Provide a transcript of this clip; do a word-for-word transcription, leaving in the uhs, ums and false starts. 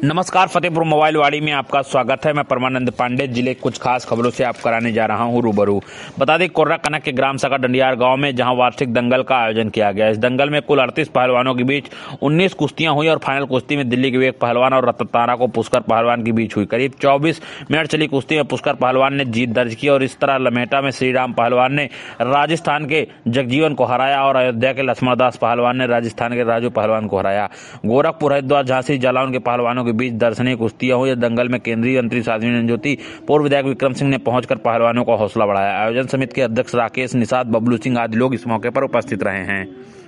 नमस्कार, फतेहपुर मोबाइल वाड़ी में आपका स्वागत है। मैं परमानंद पांडे जिले कुछ खास खबरों से आप कराने जा रहा हूं रूबरू। बता दें, कोर्रा कनक के ग्राम सका डंडियार गांव में जहां वार्षिक दंगल का आयोजन किया गया। इस दंगल में कुल अड़तीस पहलवानों के बीच उन्नीस कुश्तियां हुई और फाइनल कुश्ती में दिल्ली के विवेक पहलवान और रततारा को पुष्कर पहलवान के बीच हुई। करीब चौबीस मिनट चली कुश्ती में पुष्कर पहलवान ने जीत दर्ज की और इस तरह लमेटा में श्रीराम पहलवान ने राजस्थान के जगजीवन को हराया और अयोध्या के लक्ष्मणदास पहलवान ने राजस्थान के राजू पहलवान को हराया। गोरखपुर, हरिद्वार, झांसी, जालौन के पहलवानों के बीच दर्शनीय कुश्तियां हुई। दंगल में केंद्रीय मंत्री साध्वी निरंजन ज्योति, पूर्व विधायक विक्रम सिंह ने पहुंचकर पहलवानों का हौसला बढ़ाया। आयोजन समिति के अध्यक्ष राकेश निषाद, बबलू सिंह आदि लोग इस मौके पर उपस्थित रहे हैं।